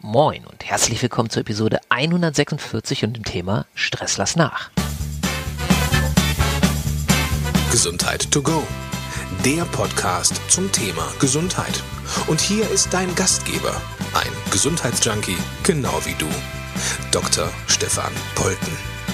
Moin und herzlich willkommen zur Episode 146 und dem Thema Stress lass nach. Gesundheit to go, der Podcast zum Thema Gesundheit. Und hier ist dein Gastgeber, ein Gesundheitsjunkie, genau wie du, Dr. Stefan Polten.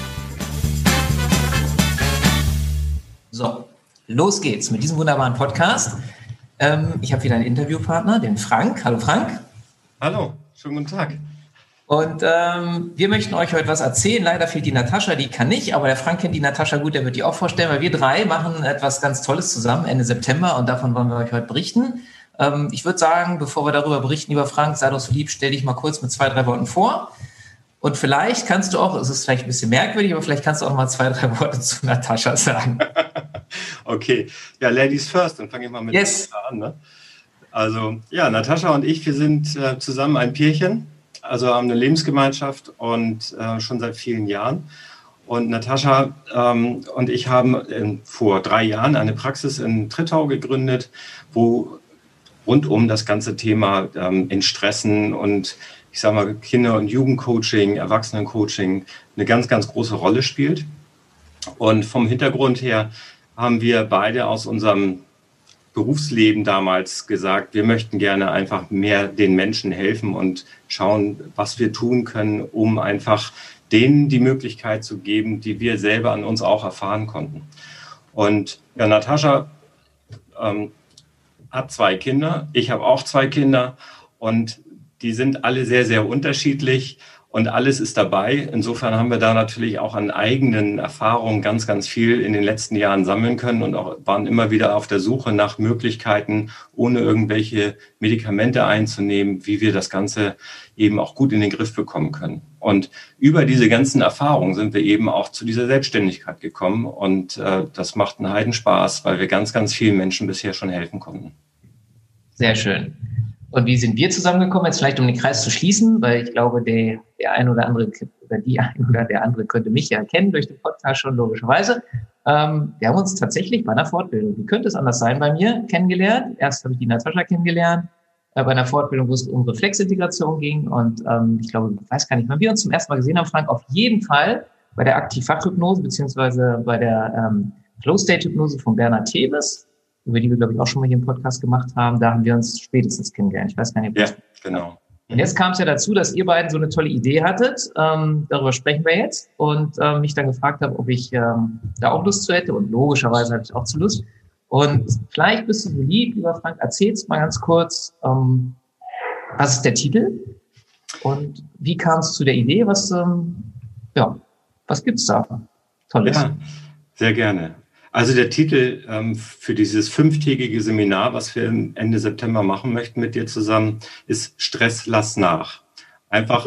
So, los geht's mit diesem wunderbaren Podcast. Ich habe wieder einen Interviewpartner, den Frank. Hallo Frank. Hallo, schönen guten Tag. Und wir möchten euch heute was erzählen. Leider fehlt die Natascha, die kann nicht, aber der Frank kennt die Natascha gut, der wird die auch vorstellen, weil wir drei machen etwas ganz Tolles zusammen Ende September und davon wollen wir euch heute berichten. Ich würde sagen, bevor wir darüber berichten, lieber Frank, sei doch so lieb, stell dich mal kurz mit 2-3 Worten vor. Und vielleicht kannst du auch, es ist vielleicht ein bisschen merkwürdig, aber vielleicht kannst du auch mal 2-3 Worte zu Natascha sagen. Okay, ja, Ladies first, dann fange ich mal mit Natascha an. Ne? Also, ja, Natascha und ich, wir sind zusammen ein Pärchen, also haben eine Lebensgemeinschaft und schon seit vielen Jahren. Und Natascha und ich haben vor 3 Jahren eine Praxis in Trittau gegründet, wo rund um das ganze Thema Entstressen und ich sage mal Kinder- und Jugendcoaching, Erwachsenencoaching eine ganz, ganz große Rolle spielt. Und vom Hintergrund her haben wir beide aus unserem Berufsleben damals gesagt, wir möchten gerne einfach mehr den Menschen helfen und schauen, was wir tun können, um einfach denen die Möglichkeit zu geben, die wir selber an uns auch erfahren konnten. Und ja, Natascha hat 2 Kinder, ich habe auch 2 Kinder und die sind alle sehr, sehr unterschiedlich und alles ist dabei. Insofern haben wir da natürlich auch an eigenen Erfahrungen ganz, ganz viel in den letzten Jahren sammeln können und auch waren immer wieder auf der Suche nach Möglichkeiten, ohne irgendwelche Medikamente einzunehmen, wie wir das Ganze eben auch gut in den Griff bekommen können. Und über diese ganzen Erfahrungen sind wir eben auch zu dieser Selbstständigkeit gekommen und das macht einen Heidenspaß, weil wir ganz, ganz vielen Menschen bisher schon helfen konnten. Sehr schön. Und wie sind wir zusammengekommen? Jetzt vielleicht, um den Kreis zu schließen, weil ich glaube, der ein oder andere oder die ein oder der andere könnte mich ja kennen durch den Podcast schon logischerweise. Wir haben uns tatsächlich bei einer Fortbildung, wie könnte es anders sein, bei mir kennengelernt. Erst habe ich die Natascha kennengelernt, bei einer Fortbildung, wo es um Reflexintegration ging. Und ich glaube, ich weiß gar nicht, wann wir uns zum ersten Mal gesehen haben, Frank, auf jeden Fall bei der Aktiv-Fachhypnose beziehungsweise bei der Flow-State-Hypnose von Bernhard Teves, über die wir, glaube ich, auch schon mal hier im Podcast gemacht haben. Da haben wir uns spätestens kennengelernt. Ich weiß gar nicht, ob ja, genau. Und jetzt kam es ja dazu, dass ihr beiden so eine tolle Idee hattet. Darüber sprechen wir jetzt. Und mich dann gefragt habe, ob ich da auch Lust zu hätte. Und logischerweise hatte ich auch zu Lust. Und vielleicht bist du so lieb, lieber Frank, erzählst mal ganz kurz, was ist der Titel? Und wie kam es zu der Idee? Was gibt's da Tolles? Ja, sehr gerne. Also der Titel für dieses 5-tägige Seminar, was wir Ende September machen möchten mit dir zusammen, ist Stress lass nach. Einfach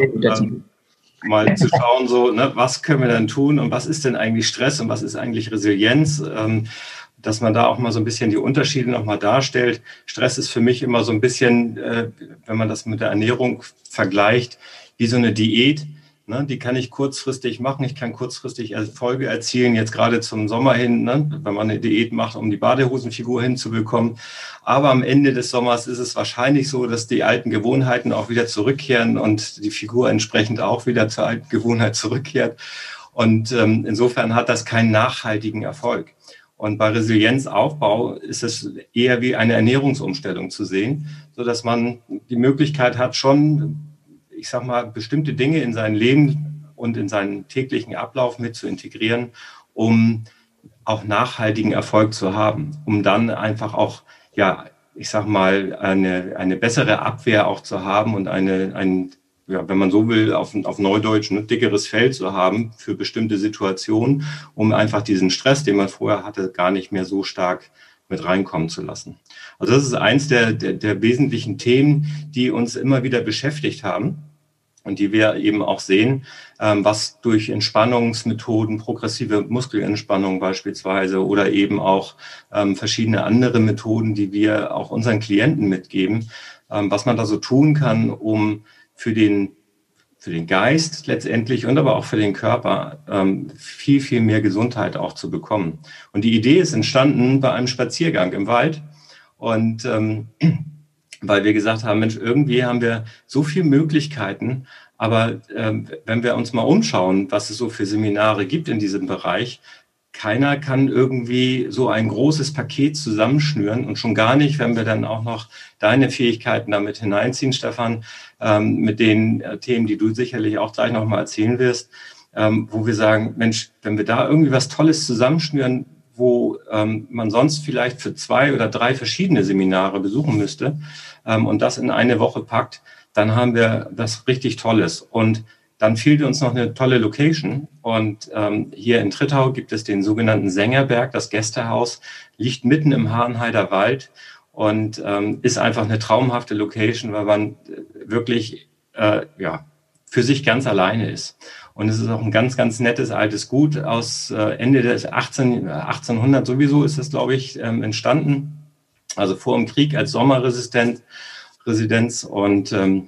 mal zu schauen, so, ne, was können wir denn tun und was ist denn eigentlich Stress und was ist eigentlich Resilienz, dass man da auch mal so ein bisschen die Unterschiede nochmal darstellt. Stress ist für mich immer so ein bisschen, wenn man das mit der Ernährung vergleicht, wie so eine Diät. Ne, die kann ich kurzfristig machen, ich kann kurzfristig Erfolge erzielen, jetzt gerade zum Sommer hin, ne, wenn man eine Diät macht, um die Badehosenfigur hinzubekommen. Aber am Ende des Sommers ist es wahrscheinlich so, dass die alten Gewohnheiten auch wieder zurückkehren und die Figur entsprechend auch wieder zur alten Gewohnheit zurückkehrt. Und insofern hat das keinen nachhaltigen Erfolg. Und bei Resilienzaufbau ist es eher wie eine Ernährungsumstellung zu sehen, so dass man die Möglichkeit hat, schon, ich sag mal, bestimmte Dinge in sein Leben und in seinen täglichen Ablauf mit zu integrieren, um auch nachhaltigen Erfolg zu haben, um dann einfach auch, ja, ich sag mal, eine bessere Abwehr auch zu haben und wenn man so will, auf Neudeutsch ein dickeres Fell zu haben für bestimmte Situationen, um einfach diesen Stress, den man vorher hatte, gar nicht mehr so stark mit reinkommen zu lassen. Also das ist eins der wesentlichen Themen, die uns immer wieder beschäftigt haben und die wir eben auch sehen, was durch Entspannungsmethoden, progressive Muskelentspannung beispielsweise oder eben auch verschiedene andere Methoden, die wir auch unseren Klienten mitgeben, was man da so tun kann, um für den Geist letztendlich und aber auch für den Körper viel, viel mehr Gesundheit auch zu bekommen. Und die Idee ist entstanden bei einem Spaziergang im Wald. Und weil wir gesagt haben, Mensch, irgendwie haben wir so viele Möglichkeiten, aber wenn wir uns mal umschauen, was es so für Seminare gibt in diesem Bereich, keiner kann irgendwie so ein großes Paket zusammenschnüren und schon gar nicht, wenn wir dann auch noch deine Fähigkeiten damit hineinziehen, Stefan, mit den Themen, die du sicherlich auch gleich nochmal erzählen wirst, wo wir sagen, Mensch, wenn wir da irgendwie was Tolles zusammenschnüren, wo man sonst vielleicht für 2 oder 3 verschiedene Seminare besuchen müsste und das in eine Woche packt, dann haben wir was richtig Tolles. Und dann fehlt uns noch eine tolle Location. Und hier in Trittau gibt es den sogenannten Sängerberg, das Gästehaus, liegt mitten im Hahnheider Wald und ist einfach eine traumhafte Location, weil man wirklich für sich ganz alleine ist. Und es ist auch ein ganz, ganz nettes altes Gut aus Ende des 1800 sowieso ist es, glaube ich, entstanden. Also vor dem Krieg als Sommerresidenz. Und und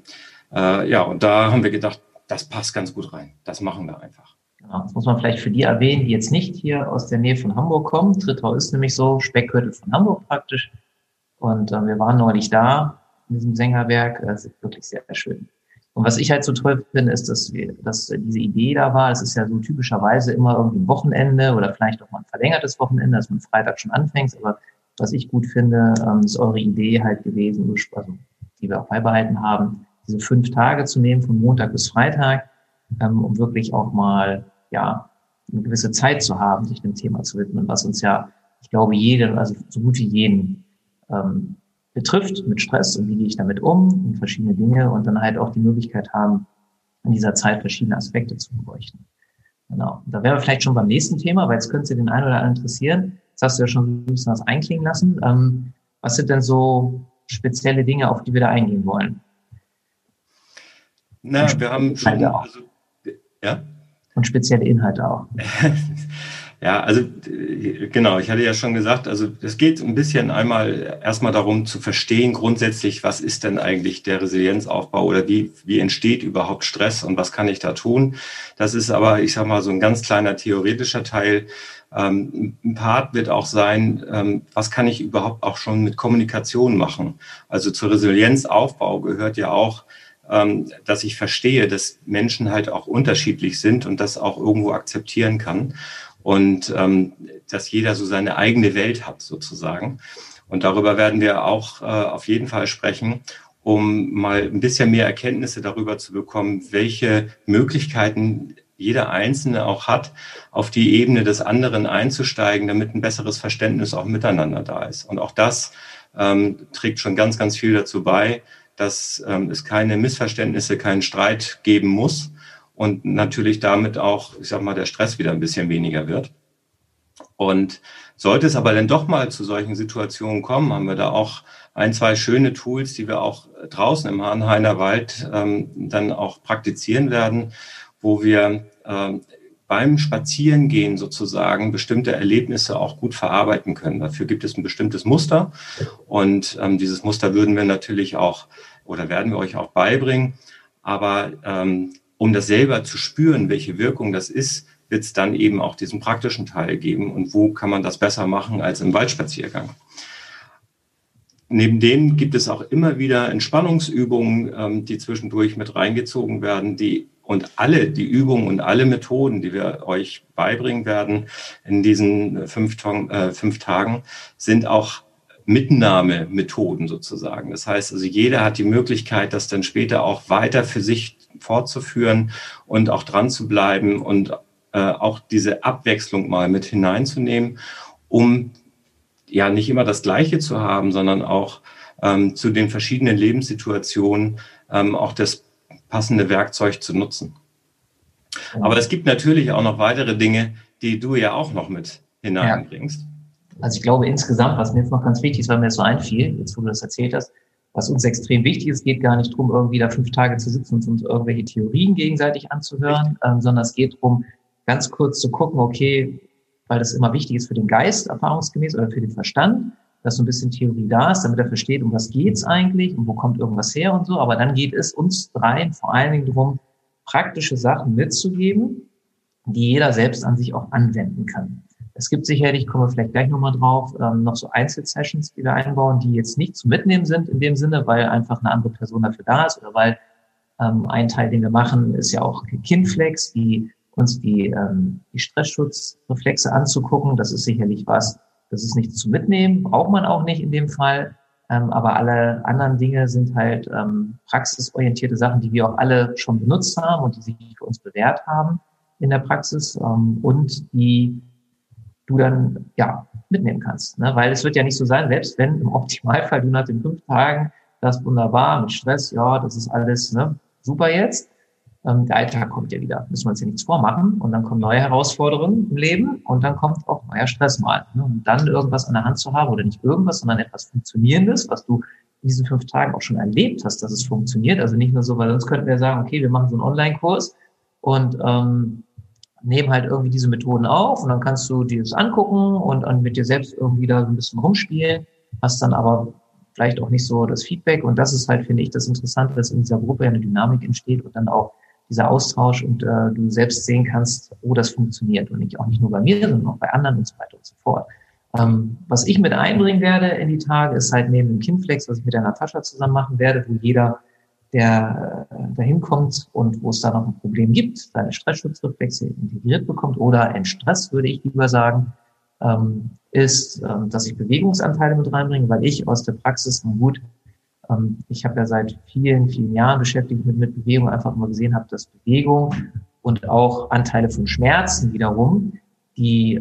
da haben wir gedacht, das passt ganz gut rein. Das machen wir einfach. Genau, das muss man vielleicht für die erwähnen, die jetzt nicht hier aus der Nähe von Hamburg kommen. Trittau ist nämlich so Speckgürtel von Hamburg praktisch. Und wir waren neulich da in diesem Sängerberg. Das ist wirklich sehr, sehr schön. Und was ich halt so toll finde, ist, dass diese Idee da war. Es ist ja so typischerweise immer irgendwie ein Wochenende oder vielleicht auch mal ein verlängertes Wochenende, dass man Freitag schon anfängt. Aber was ich gut finde, ist eure Idee halt gewesen, also, die wir auch beibehalten haben, diese 5 Tage zu nehmen, von Montag bis Freitag, um wirklich auch mal, eine gewisse Zeit zu haben, sich dem Thema zu widmen, was uns ja, ich glaube, also so gut wie jeden, betrifft mit Stress und wie gehe ich damit um und verschiedene Dinge und dann halt auch die Möglichkeit haben, in dieser Zeit verschiedene Aspekte zu beleuchten. Genau. Da wären wir vielleicht schon beim nächsten Thema, weil jetzt könnte es den einen oder anderen interessieren. Jetzt hast du ja schon ein bisschen was einklingen lassen. Was sind denn so spezielle Dinge, auf die wir da eingehen wollen? Na, wir haben schon, und spezielle Inhalte auch. Ja, also genau, ich hatte ja schon gesagt, also es geht ein bisschen erstmal darum zu verstehen grundsätzlich, was ist denn eigentlich der Resilienzaufbau oder wie entsteht überhaupt Stress und was kann ich da tun. Das ist aber, ich sag mal, so ein ganz kleiner theoretischer Teil. Ein Part wird auch sein, was kann ich überhaupt auch schon mit Kommunikation machen. Also zur Resilienzaufbau gehört ja auch, dass ich verstehe, dass Menschen halt auch unterschiedlich sind und das auch irgendwo akzeptieren kann. Und dass jeder so seine eigene Welt hat sozusagen. Und darüber werden wir auch auf jeden Fall sprechen, um mal ein bisschen mehr Erkenntnisse darüber zu bekommen, welche Möglichkeiten jeder Einzelne auch hat, auf die Ebene des anderen einzusteigen, damit ein besseres Verständnis auch miteinander da ist. Und auch das trägt schon ganz, ganz viel dazu bei, dass es keine Missverständnisse, keinen Streit geben muss. Und natürlich damit auch, ich sag mal, der Stress wieder ein bisschen weniger wird. Und sollte es aber dann doch mal zu solchen Situationen kommen, haben wir da auch 1, 2 schöne Tools, die wir auch draußen im Hahnheider Wald dann auch praktizieren werden, wo wir beim Spazierengehen sozusagen bestimmte Erlebnisse auch gut verarbeiten können. Dafür gibt es ein bestimmtes Muster. Und dieses Muster würden wir natürlich auch oder werden wir euch auch beibringen. Aber um das selber zu spüren, welche Wirkung das ist, wird es dann eben auch diesen praktischen Teil geben. Und wo kann man das besser machen als im Waldspaziergang? Neben dem gibt es auch immer wieder Entspannungsübungen, die zwischendurch mit reingezogen werden, die Übungen und alle Methoden, die wir euch beibringen werden in diesen 5 Tagen, sind auch Mitnahmemethoden sozusagen. Das heißt, also jeder hat die Möglichkeit, das dann später auch weiter für sich fortzuführen und auch dran zu bleiben und auch diese Abwechslung mal mit hineinzunehmen, um ja nicht immer das Gleiche zu haben, sondern auch zu den verschiedenen Lebenssituationen auch das passende Werkzeug zu nutzen. Aber es gibt natürlich auch noch weitere Dinge, die du ja auch noch mit hineinbringst. Ja. Also ich glaube insgesamt, was mir jetzt noch ganz wichtig ist, weil mir das so einfiel, jetzt wo du das erzählt hast, was uns extrem wichtig ist, geht gar nicht darum, irgendwie da 5 Tage zu sitzen und uns irgendwelche Theorien gegenseitig anzuhören, sondern es geht darum, ganz kurz zu gucken, okay, weil das immer wichtig ist für den Geist, erfahrungsgemäß, oder für den Verstand, dass so ein bisschen Theorie da ist, damit er versteht, um was geht's eigentlich und wo kommt irgendwas her und so. Aber dann geht es uns dreien vor allen Dingen darum, praktische Sachen mitzugeben, die jeder selbst an sich auch anwenden kann. Es gibt sicherlich, kommen wir vielleicht gleich nochmal drauf, noch so Einzelsessions, die wir einbauen, die jetzt nicht zu mitnehmen sind in dem Sinne, weil einfach eine andere Person dafür da ist oder weil ein Teil, den wir machen, ist ja auch Kinflex, uns die Stressschutzreflexe anzugucken. Das ist sicherlich was, das ist nichts zu mitnehmen, braucht man auch nicht in dem Fall. Aber alle anderen Dinge sind halt praxisorientierte Sachen, die wir auch alle schon benutzt haben und die sich für uns bewährt haben in der Praxis und die du dann mitnehmen kannst. Ne? Weil es wird ja nicht so sein, selbst wenn im Optimalfall du nach den 5 Tagen das wunderbar mit Stress, das ist alles super jetzt. Der Alltag kommt ja wieder, müssen wir uns ja nichts vormachen. Und dann kommen neue Herausforderungen im Leben und dann kommt auch neuer Stress mal. Ne? Und dann irgendwas an der Hand zu haben oder nicht irgendwas, sondern etwas Funktionierendes, was du in diesen 5 Tagen auch schon erlebt hast, dass es funktioniert. Also nicht nur so, weil sonst könnten wir sagen, okay, wir machen so einen Online-Kurs und nehmen halt irgendwie diese Methoden auf und dann kannst du dir das angucken und mit dir selbst irgendwie da so ein bisschen rumspielen, hast dann aber vielleicht auch nicht so das Feedback. Und das ist halt, finde ich, das Interessante, dass in dieser Gruppe eine Dynamik entsteht und dann auch dieser Austausch und du selbst sehen kannst, das funktioniert und auch nicht nur bei mir, sondern auch bei anderen und so weiter und so fort. Was ich mit einbringen werde in die Tage, ist halt neben dem Kinflex, was ich mit der Natascha zusammen machen werde, wo jeder, der dahin kommt und wo es da noch ein Problem gibt, seine Stressschutzreflexe integriert bekommt oder Stress, würde ich lieber sagen, ist, dass ich Bewegungsanteile mit reinbringe, weil ich aus der Praxis ich habe ja seit vielen, vielen Jahren beschäftigt mit Bewegung, einfach mal gesehen habe, dass Bewegung und auch Anteile von Schmerzen wiederum, die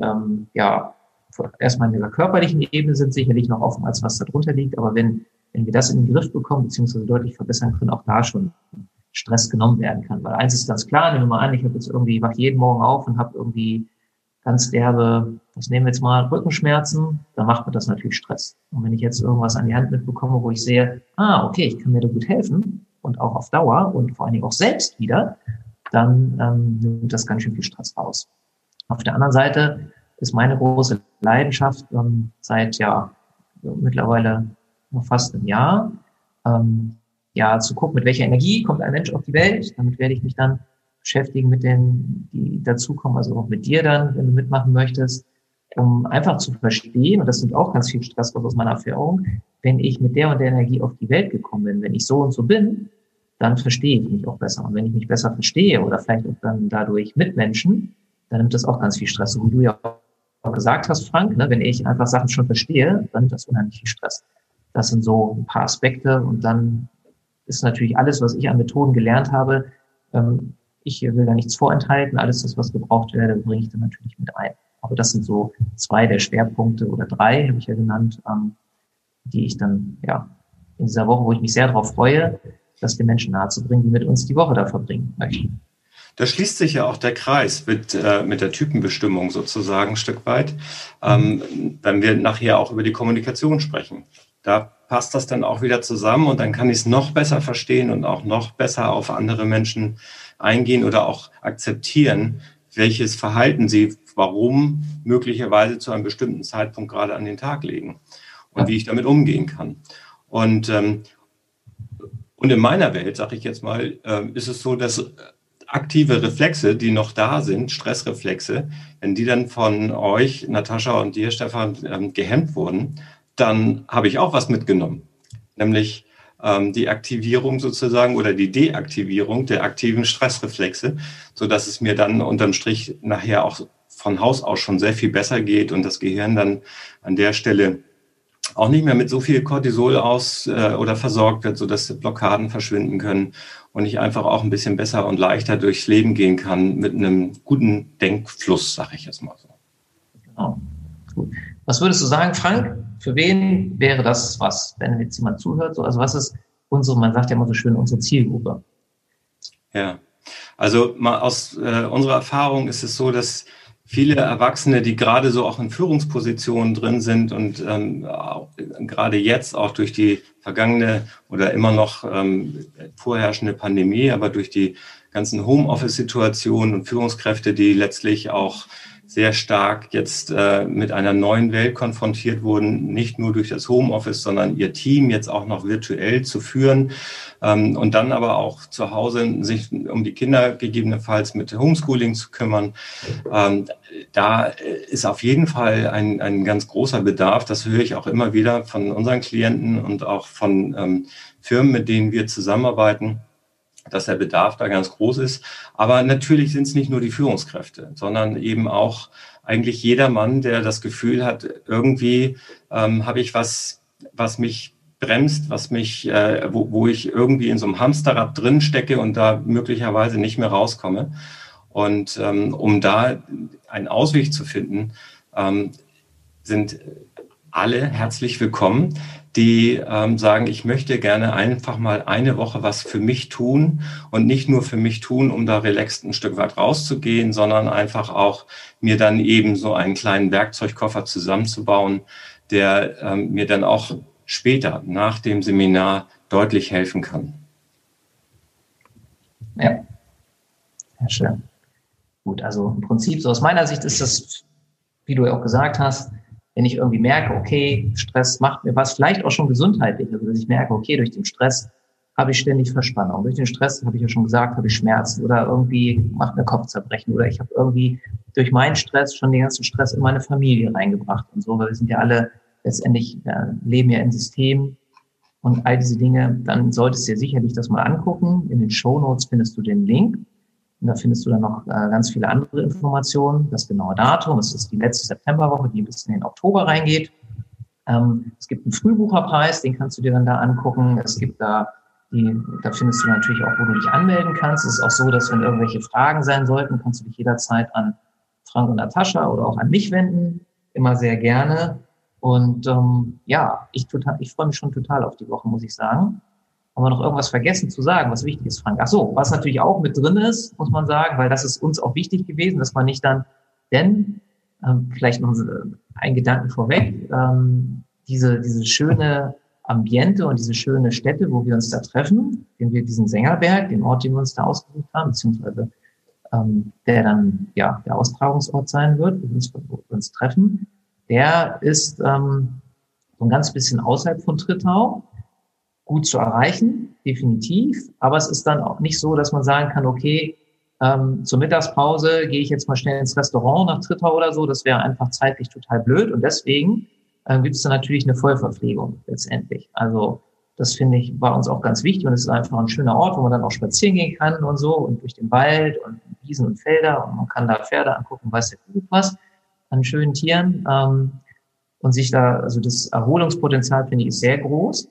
erstmal in der körperlichen Ebene sind, sicherlich noch offen, als was da drunter liegt, aber wenn wir das in den Griff bekommen, beziehungsweise deutlich verbessern können, auch da schon Stress genommen werden kann. Weil eins ist ganz klar, nehmen wir mal an, ich wache jeden Morgen auf und habe irgendwie ganz derbe, was nehmen wir jetzt mal, Rückenschmerzen, dann macht mir das natürlich Stress. Und wenn ich jetzt irgendwas an die Hand mitbekomme, wo ich sehe, okay, ich kann mir da gut helfen und auch auf Dauer und vor allen Dingen auch selbst wieder, dann nimmt das ganz schön viel Stress raus. Auf der anderen Seite ist meine große Leidenschaft seit mittlerweile noch fast einem Jahr, zu gucken, mit welcher Energie kommt ein Mensch auf die Welt. Damit werde ich mich dann beschäftigen mit denen, die dazukommen, also auch mit dir dann, wenn du mitmachen möchtest, um einfach zu verstehen, und das nimmt auch ganz viel Stress aus meiner Erfahrung, wenn ich mit der und der Energie auf die Welt gekommen bin, wenn ich so und so bin, dann verstehe ich mich auch besser. Und wenn ich mich besser verstehe oder vielleicht auch dann dadurch Mitmenschen, dann nimmt das auch ganz viel Stress. So wie du ja auch gesagt hast, Frank, wenn ich einfach Sachen schon verstehe, dann nimmt das unheimlich viel Stress. Das sind so ein paar Aspekte und dann ist natürlich alles, was ich an Methoden gelernt habe, ich will da nichts vorenthalten, alles das, was gebraucht werde, bringe ich dann natürlich mit ein. Aber das sind so 2 der Schwerpunkte oder 3, habe ich ja genannt, die ich dann in dieser Woche, wo ich mich sehr darauf freue, das den Menschen nahezubringen, die mit uns die Woche da verbringen möchten. Da schließt sich ja auch der Kreis mit der Typenbestimmung sozusagen ein Stück weit, wenn wir nachher auch über die Kommunikation sprechen. Da passt das dann auch wieder zusammen und dann kann ich es noch besser verstehen und auch noch besser auf andere Menschen eingehen oder auch akzeptieren, welches Verhalten sie warum möglicherweise zu einem bestimmten Zeitpunkt gerade an den Tag legen und wie ich damit umgehen kann. Und in meiner Welt, sage ich jetzt mal, ist es so, dass aktive Reflexe, die noch da sind, Stressreflexe, wenn die dann von euch, Natascha und dir, Stefan, gehemmt wurden, dann habe ich auch was mitgenommen, nämlich die Aktivierung sozusagen oder die Deaktivierung der aktiven Stressreflexe, sodass es mir dann unterm Strich nachher auch von Haus aus schon sehr viel besser geht und das Gehirn dann an der Stelle auch nicht mehr mit so viel Cortisol oder versorgt wird, sodass Blockaden verschwinden können und ich einfach auch ein bisschen besser und leichter durchs Leben gehen kann mit einem guten Denkfluss, sage ich jetzt mal so. Genau. Gut. Was würdest du sagen, Frank? Für wen wäre das was, wenn jetzt jemand zuhört? Also was ist man sagt ja immer so schön, unsere Zielgruppe? Ja, also mal aus unserer Erfahrung ist es so, dass viele Erwachsene, die gerade so auch in Führungspositionen drin sind und gerade jetzt auch durch die vergangene oder immer noch vorherrschende Pandemie, aber durch die ganzen Homeoffice-Situationen und Führungskräfte, die letztlich auch sehr stark jetzt mit einer neuen Welt konfrontiert wurden, nicht nur durch das Homeoffice, sondern ihr Team jetzt auch noch virtuell zu führen und dann aber auch zu Hause sich um die Kinder gegebenenfalls mit Homeschooling zu kümmern. Da ist auf jeden Fall ein ganz großer Bedarf. Das höre ich auch immer wieder von unseren Klienten und auch von Firmen, mit denen wir zusammenarbeiten, dass der Bedarf da ganz groß ist. Aber natürlich sind es nicht nur die Führungskräfte, sondern eben auch eigentlich jeder Mann, der das Gefühl hat, irgendwie habe ich was mich bremst, was mich, wo ich irgendwie in so einem Hamsterrad drin stecke und da möglicherweise nicht mehr rauskomme. Und um da einen Ausweg zu finden, sind alle herzlich willkommen, die sagen, ich möchte gerne einfach mal eine Woche was für mich tun und nicht nur für mich tun, um da relaxed ein Stück weit rauszugehen, sondern einfach auch mir dann eben so einen kleinen Werkzeugkoffer zusammenzubauen, der mir dann auch später nach dem Seminar deutlich helfen kann. Ja, sehr schön. Gut, also im Prinzip, so aus meiner Sicht ist das, wie du ja auch gesagt hast, wenn ich irgendwie merke, okay, Stress macht mir was, vielleicht auch schon gesundheitlich, also dass ich merke, okay, durch den Stress habe ich ständig Verspannung, durch den Stress, habe ich ja schon gesagt, habe ich Schmerzen oder irgendwie macht mir Kopfzerbrechen oder ich habe irgendwie durch meinen Stress schon den ganzen Stress in meine Familie reingebracht und so, weil wir sind ja alle letztendlich, leben ja im System und all diese Dinge, dann solltest du dir sicherlich das mal angucken. In den Shownotes findest du den Link. Und da findest du dann noch ganz viele andere Informationen. Das genaue Datum, es ist die letzte Septemberwoche, die bis in den Oktober reingeht. Es gibt einen Frühbucherpreis, den kannst du dir dann da angucken. Es gibt da findest du natürlich auch, wo du dich anmelden kannst. Es ist auch so, dass wenn irgendwelche Fragen sein sollten, kannst du dich jederzeit an Frank und Natascha oder auch an mich wenden. Immer sehr gerne. Und ich freue mich schon total auf die Woche, muss ich sagen. Haben wir noch irgendwas vergessen zu sagen, was wichtig ist, Frank? Ach so, was natürlich auch mit drin ist, muss man sagen, weil das ist uns auch wichtig gewesen, dass man nicht dann, vielleicht noch ein Gedanken vorweg, diese schöne Ambiente und diese schöne Stätte, wo wir uns da treffen, diesen Sängerberg, den Ort, den wir uns da ausgesucht haben, beziehungsweise der dann der Austragungsort sein wird, wo wir uns treffen, der ist so ein ganz bisschen außerhalb von Trittau. Gut zu erreichen, definitiv. Aber es ist dann auch nicht so, dass man sagen kann, okay, zur Mittagspause gehe ich jetzt mal schnell ins Restaurant nach Trittau oder so. Das wäre einfach zeitlich total blöd. Und deswegen gibt es dann natürlich eine Vollverpflegung letztendlich. Also das finde ich, war uns auch ganz wichtig. Und es ist einfach ein schöner Ort, wo man dann auch spazieren gehen kann und so und durch den Wald und Wiesen und Felder. Und man kann da Pferde angucken, weiß der Kuckuck was, an schönen Tieren. Und sich da, also das Erholungspotenzial, finde ich, ist sehr groß.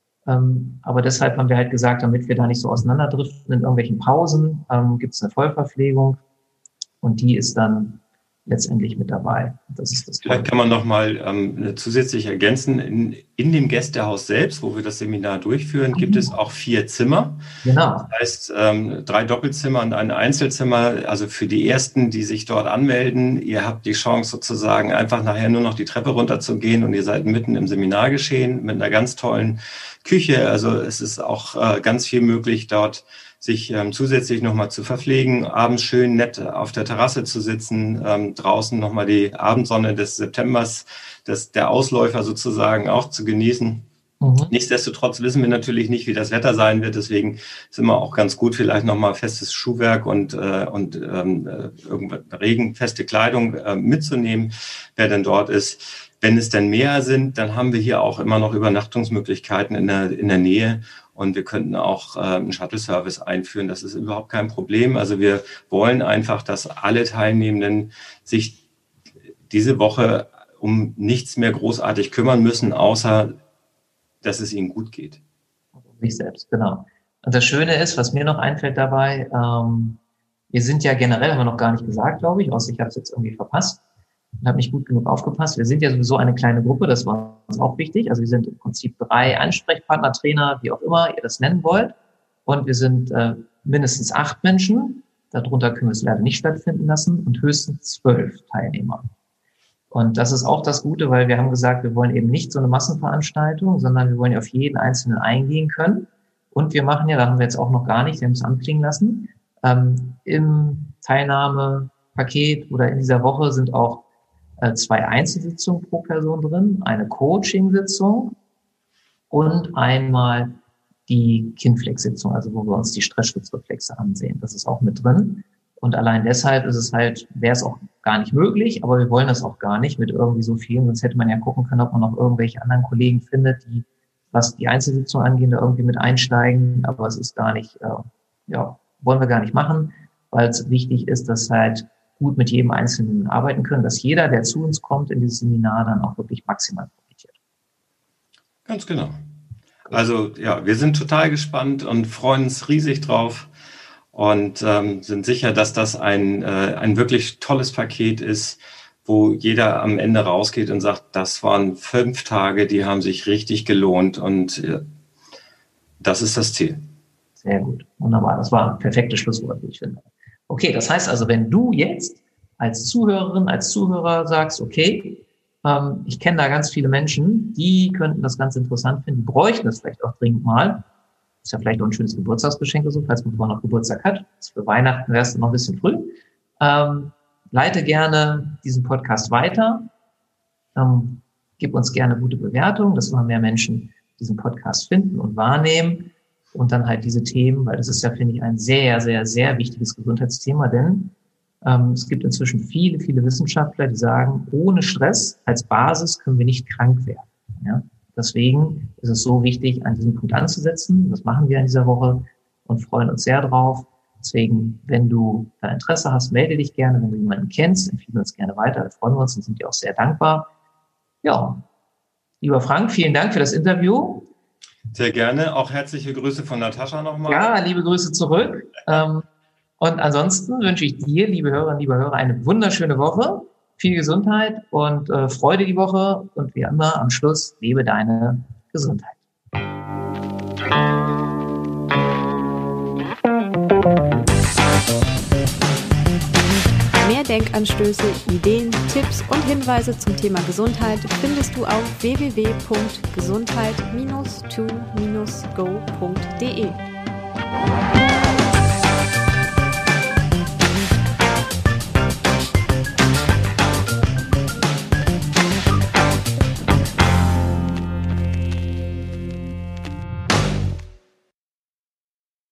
Aber deshalb haben wir halt gesagt, damit wir da nicht so auseinanderdriften in irgendwelchen Pausen, gibt es eine Vollverpflegung und die ist dann letztendlich mit dabei. Das ist das. Vielleicht kann man noch mal zusätzlich ergänzen, in dem Gästehaus selbst, wo wir das Seminar durchführen, gibt es auch 4 Zimmer. Genau. Das heißt, 3 Doppelzimmer und ein Einzelzimmer. Also für die Ersten, die sich dort anmelden, ihr habt die Chance sozusagen einfach nachher nur noch die Treppe runterzugehen und ihr seid mitten im Seminargeschehen mit einer ganz tollen Küche. Also es ist auch ganz viel möglich, dort sich zusätzlich nochmal zu verpflegen, abends schön nett auf der Terrasse zu sitzen, draußen nochmal die Abendsonne des Septembers, der Ausläufer sozusagen auch zu genießen. Mhm. Nichtsdestotrotz wissen wir natürlich nicht, wie das Wetter sein wird. Deswegen ist immer auch ganz gut, vielleicht nochmal festes Schuhwerk und regenfeste Kleidung mitzunehmen, wer denn dort ist. Wenn es denn mehr sind, dann haben wir hier auch immer noch Übernachtungsmöglichkeiten in der Nähe. Und wir könnten auch einen Shuttle-Service einführen. Das ist überhaupt kein Problem. Also wir wollen einfach, dass alle Teilnehmenden sich diese Woche um nichts mehr großartig kümmern müssen, außer dass es ihnen gut geht. Um sich selbst, genau. Und das Schöne ist, was mir noch einfällt dabei, wir sind ja generell, haben wir noch gar nicht gesagt, glaube ich, außer ich habe es jetzt irgendwie verpasst und habe nicht gut genug aufgepasst. Wir sind ja sowieso eine kleine Gruppe, das war uns auch wichtig. Also wir sind im Prinzip 3 Ansprechpartner, Trainer, wie auch immer ihr das nennen wollt. Und wir sind mindestens 8 Menschen. Darunter können wir es leider nicht stattfinden lassen und höchstens 12 Teilnehmer. Und das ist auch das Gute, weil wir haben gesagt, wir wollen eben nicht so eine Massenveranstaltung, sondern wir wollen ja auf jeden Einzelnen eingehen können. Und wir machen ja, da haben wir jetzt auch noch gar nicht, wir haben es anklingen lassen, im Teilnahme Paket oder in dieser Woche sind auch 2 Einzelsitzungen pro Person drin, eine Coaching-Sitzung und einmal die Kinflex-Sitzung, also wo wir uns die Stressschutzreflexe ansehen. Das ist auch mit drin. Und allein deshalb ist es halt, wäre es auch gar nicht möglich, aber wir wollen das auch gar nicht mit irgendwie so vielen. Sonst hätte man ja gucken können, ob man noch irgendwelche anderen Kollegen findet, die, was die Einzelsitzung angeht, da irgendwie mit einsteigen. Aber es ist gar nicht, wollen wir gar nicht machen, weil es wichtig ist, dass halt gut mit jedem Einzelnen arbeiten können, dass jeder, der zu uns kommt in dieses Seminar, dann auch wirklich maximal profitiert. Ganz genau. Also ja, wir sind total gespannt und freuen uns riesig drauf und sind sicher, dass das ein wirklich tolles Paket ist, wo jeder am Ende rausgeht und sagt, das waren 5 Tage, die haben sich richtig gelohnt und das ist das Ziel. Sehr gut, wunderbar. Das war ein perfektes Schlusswort, wie ich finde. Okay, das heißt also, wenn du jetzt als Zuhörerin, als Zuhörer sagst, okay, ich kenne da ganz viele Menschen, die könnten das ganz interessant finden, die bräuchten das vielleicht auch dringend mal. Ist ja vielleicht auch ein schönes Geburtstagsgeschenk, so, falls man noch Geburtstag hat. Für Weihnachten wäre es noch ein bisschen früh. Leite gerne diesen Podcast weiter. Gib uns gerne gute Bewertungen, dass immer mehr Menschen diesen Podcast finden und wahrnehmen. Und dann halt diese Themen, weil das ist ja, finde ich, ein sehr, sehr, sehr wichtiges Gesundheitsthema, denn es gibt inzwischen viele, viele Wissenschaftler, die sagen, ohne Stress als Basis können wir nicht krank werden. Ja? Deswegen ist es so wichtig, an diesem Punkt anzusetzen. Das machen wir in dieser Woche und freuen uns sehr drauf. Deswegen, wenn du da Interesse hast, melde dich gerne. Wenn du jemanden kennst, empfehle uns gerne weiter. Da freuen wir uns und sind dir auch sehr dankbar. Ja, lieber Frank, vielen Dank für das Interview. Sehr gerne. Auch herzliche Grüße von Natascha nochmal. Ja, liebe Grüße zurück. Und ansonsten wünsche ich dir, liebe Hörerinnen, liebe Hörer, eine wunderschöne Woche, viel Gesundheit und Freude die Woche. Und wie immer am Schluss, lebe deine Gesundheit. Mehr Denkanstöße, Ideen, Tipps und Hinweise zum Thema Gesundheit findest du auf www.gesundheit-to-go.de.